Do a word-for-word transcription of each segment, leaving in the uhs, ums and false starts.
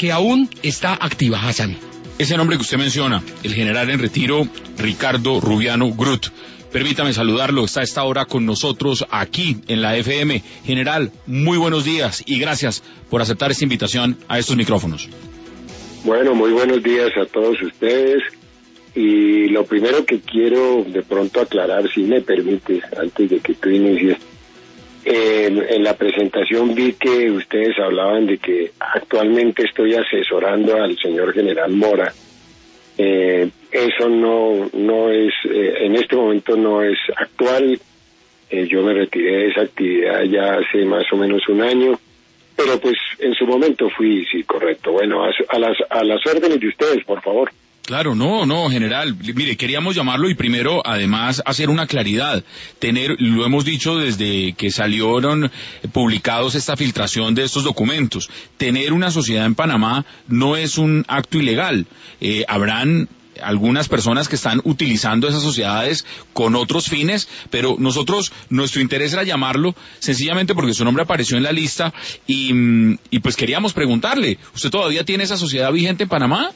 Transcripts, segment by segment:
que aún está activa, Hassan. Ese nombre que usted menciona, el general en retiro, Ricardo Rubiano Grut. Permítame saludarlo, está a esta hora con nosotros aquí en la F M. General, muy buenos días y gracias por aceptar esta invitación a estos micrófonos. Bueno, muy buenos días a todos ustedes. Y lo primero que quiero de pronto aclarar, si me permites, antes de que tú inicies, eh, en la presentación vi que ustedes hablaban de que actualmente estoy asesorando al señor general Mora. Eh, eso no no es, eh, en este momento no es actual. Eh, yo me retiré de esa actividad ya hace más o menos un año, pero pues en su momento fui, sí, correcto. Bueno, a, a las a las órdenes de ustedes, por favor. Claro, no, no, general. Mire, queríamos llamarlo y primero, además, hacer una claridad. Tener, lo hemos dicho desde que salieron publicados esta filtración de estos documentos. Tener una sociedad en Panamá no es un acto ilegal. Eh, habrán algunas personas que están utilizando esas sociedades con otros fines, pero nosotros, nuestro interés era llamarlo sencillamente porque su nombre apareció en la lista y, y pues queríamos preguntarle, ¿usted todavía tiene esa sociedad vigente en Panamá?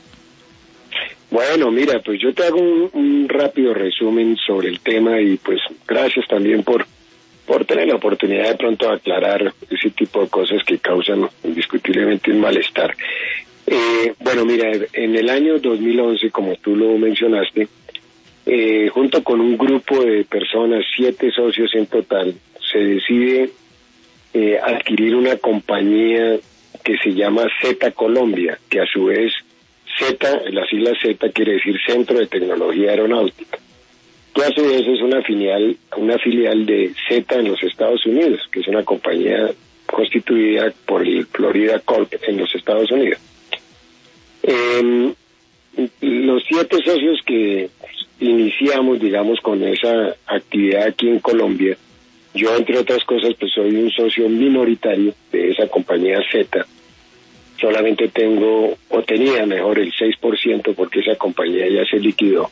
Bueno, mira, pues yo te hago un, un rápido resumen sobre el tema y pues gracias también por por tener la oportunidad de pronto aclarar ese tipo de cosas que causan indiscutiblemente un malestar. Eh, bueno, mira, en el año dos mil once, como tú lo mencionaste, eh, junto con un grupo de personas, siete socios en total, se decide eh, adquirir una compañía que se llama Z Colombia, que a su vez Z, las siglas Z quiere decir Centro de Tecnología Aeronáutica, que a su vez es una filial, una filial de Z en los Estados Unidos, que es una compañía constituida por el Florida Corp en los Estados Unidos. Eh, los siete socios que iniciamos, digamos, con esa actividad aquí en Colombia, yo entre otras cosas pues soy un socio minoritario de esa compañía Z. Solamente tengo, o tenía mejor, el seis por ciento porque esa compañía ya se liquidó.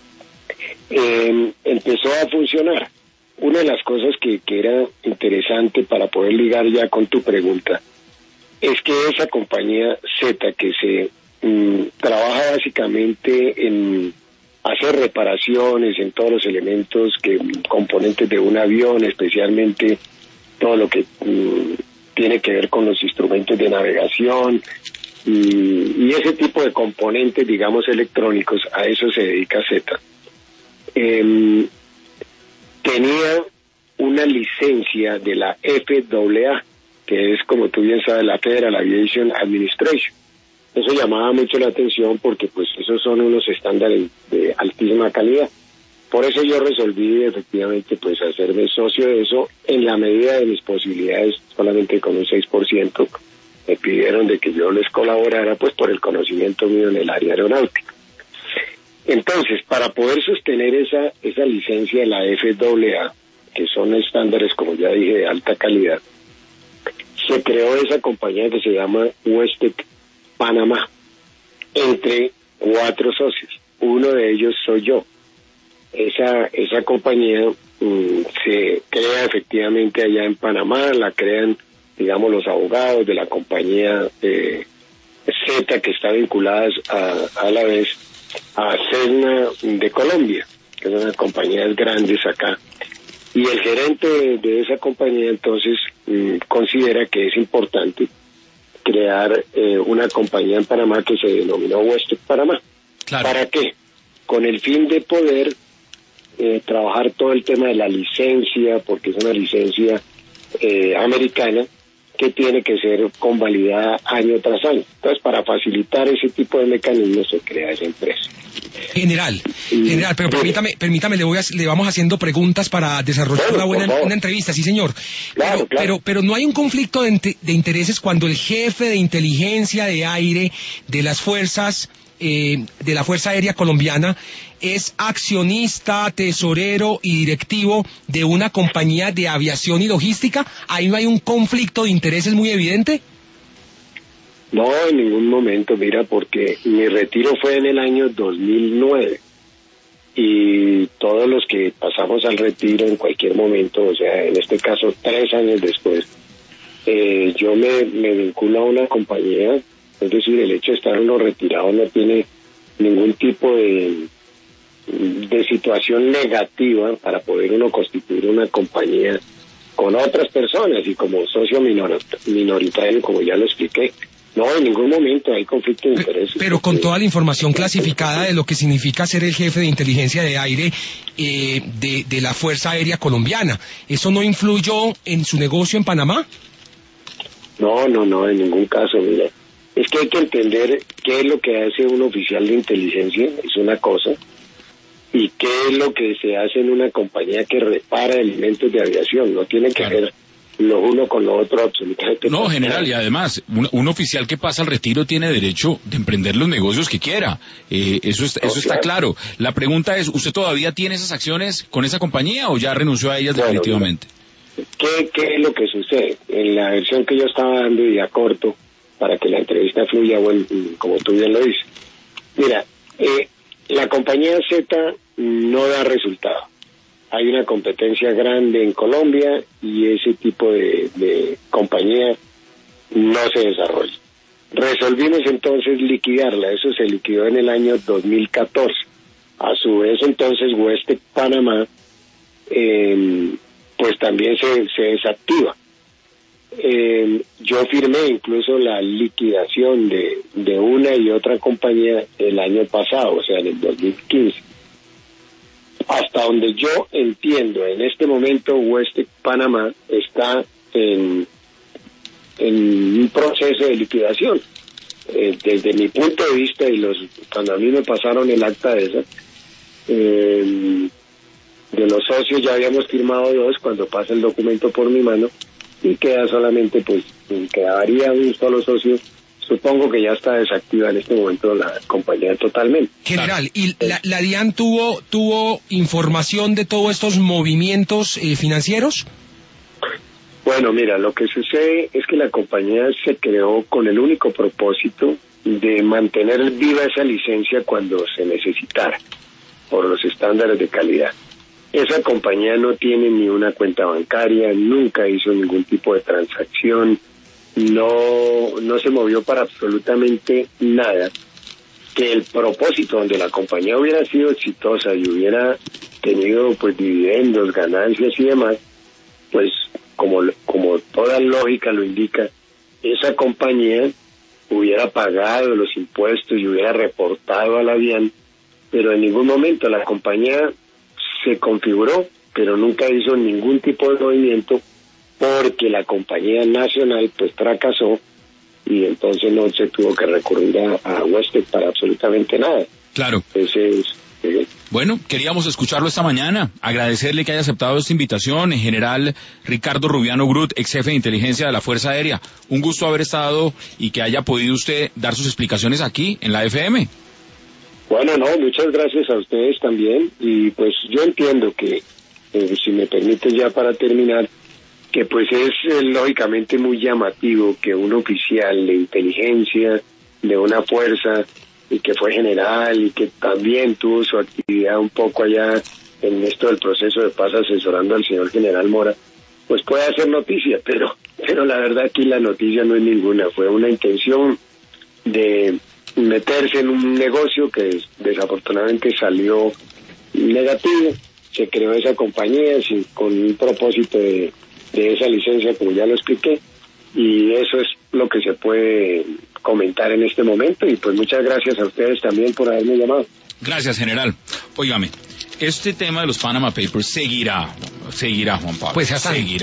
Eh, empezó a funcionar. Una de las cosas que, que era interesante para poder ligar ya con tu pregunta es que esa compañía Z, que se mm, trabaja básicamente en hacer reparaciones en todos los elementos, que componentes de un avión, especialmente todo lo que mm, tiene que ver con los instrumentos de navegación y, y ese tipo de componentes, digamos, electrónicos, a eso se dedica Z. Eh, tenía una licencia de la F A A, que es, como tú bien sabes, la Federal Aviation Administration. Eso llamaba mucho la atención porque pues esos son unos estándares de altísima calidad. Por eso yo resolví efectivamente pues hacerme socio de eso en la medida de mis posibilidades, solamente con un seis por ciento. Me pidieron de que yo les colaborara pues por el conocimiento mío en el área aeronáutica. Entonces, para poder sostener esa esa licencia de la F A A, que son estándares, como ya dije, de alta calidad, se creó esa compañía que se llama Westec Panamá, entre cuatro socios. Uno de ellos soy yo. Esa esa compañía um, se crea efectivamente allá en Panamá, la crean, digamos, los abogados de la compañía eh, Z, que está vinculada a, a la vez a Cessna de Colombia, que es una compañía grandes acá. Y el gerente de, de esa compañía entonces um, considera que es importante crear eh, una compañía en Panamá que se denominó Westec Panamá. Claro. ¿Para qué? Con el fin de poder Eh, trabajar todo el tema de la licencia, porque es una licencia eh, americana que tiene que ser convalidada año tras año. Entonces, para facilitar ese tipo de mecanismos se crea esa empresa. General, y, general, pero permítame, permítame, le voy a, le vamos haciendo preguntas para desarrollar bueno, una buena una entrevista, sí señor. Claro, pero, claro. pero, pero no hay un conflicto de, de intereses cuando el jefe de inteligencia de aire de las fuerzas eh, de la Fuerza Aérea Colombiana es accionista, tesorero y directivo de una compañía de aviación y logística. ¿Ahí no hay un conflicto de intereses muy evidente? No, en ningún momento, mira, porque mi retiro fue en el año dos mil nueve y todos los que pasamos al retiro en cualquier momento, o sea, en este caso tres años después, eh, yo me, me vinculo a una compañía Es decir, el hecho de estar uno retirado no tiene ningún tipo de, de situación negativa para poder uno constituir una compañía con otras personas y como socio minor, minoritario, como ya lo expliqué. No, en ningún momento hay conflicto de intereses. Pero con toda la información clasificada de lo que significa ser el jefe de inteligencia de aire eh, de, de la Fuerza Aérea Colombiana, ¿eso no influyó en su negocio en Panamá? No, no, no, en ningún caso, mira. Es que hay que entender qué es lo que hace un oficial de inteligencia, es una cosa, y qué es lo que se hace en una compañía que repara elementos de aviación. No tiene que ver lo uno con lo otro absolutamente. No, general, y además, un, un oficial que pasa al retiro tiene derecho de emprender los negocios que quiera. Eh, eso es, eso está claro. La pregunta es, ¿usted todavía tiene esas acciones con esa compañía o ya renunció a ellas bueno, definitivamente? ¿qué, ¿Qué es lo que sucede? En la versión que yo estaba dando y a corto, para que la entrevista fluya, bueno, como tú bien lo dices. Mira, eh, la compañía Z no da resultado. Hay una competencia grande en Colombia y ese tipo de, de compañía no se desarrolla. Resolvimos entonces liquidarla, eso se liquidó en el año dos mil catorce. A su vez entonces Westec Panamá eh, pues también se, se desactiva. Eh, yo firmé incluso la liquidación de, de una y otra compañía el año pasado, o sea, en el dos mil quince. Hasta donde yo entiendo, en este momento Westec Panamá está en, en un proceso de liquidación. Eh, desde mi punto de vista, y los cuando a mí me pasaron el acta de esa, eh, de los socios ya habíamos firmado dos, cuando pasa el documento por mi mano, y queda solamente, pues, quedaría un solo socio. Supongo que ya está desactiva en este momento la compañía totalmente. General, ¿y la, la DIAN tuvo tuvo información de todos estos movimientos eh, financieros? Bueno, mira, lo que sucede es que la compañía se creó con el único propósito de mantener viva esa licencia cuando se necesitara, por los estándares de calidad. Esa compañía no tiene ni una cuenta bancaria, nunca hizo ningún tipo de transacción, no, no se movió para absolutamente nada. Que el propósito donde la compañía hubiera sido exitosa y hubiera tenido pues dividendos, ganancias y demás, pues como, como toda lógica lo indica, esa compañía hubiera pagado los impuestos y hubiera reportado a la DIAN, pero en ningún momento la compañía se configuró, pero nunca hizo ningún tipo de movimiento porque la compañía nacional pues fracasó y entonces no se tuvo que recurrir a, a Westec para absolutamente nada. Claro. Entonces, eh, bueno, queríamos escucharlo esta mañana, agradecerle que haya aceptado esta invitación, en general Ricardo Rubiano Grut, ex jefe de inteligencia de la Fuerza Aérea. Un gusto haber estado y que haya podido usted dar sus explicaciones aquí en la F M. Bueno, no, muchas gracias a ustedes también, y pues yo entiendo que, eh, si me permite ya para terminar, que pues es eh, lógicamente muy llamativo que un oficial de inteligencia de una fuerza y que fue general y que también tuvo su actividad un poco allá en esto del proceso de paz asesorando al señor general Mora, pues puede hacer noticia, pero, pero la verdad aquí la noticia no es ninguna, fue una intención de meterse en un negocio que desafortunadamente salió negativo. Se creó esa compañía sin, con un propósito de, de esa licencia, como ya lo expliqué, y eso es lo que se puede comentar en este momento, y pues muchas gracias a ustedes también por haberme llamado. Gracias, general. Óigame, este tema de los Panama Papers seguirá, seguirá, Juan Pablo. Pues ya está. Seguirá.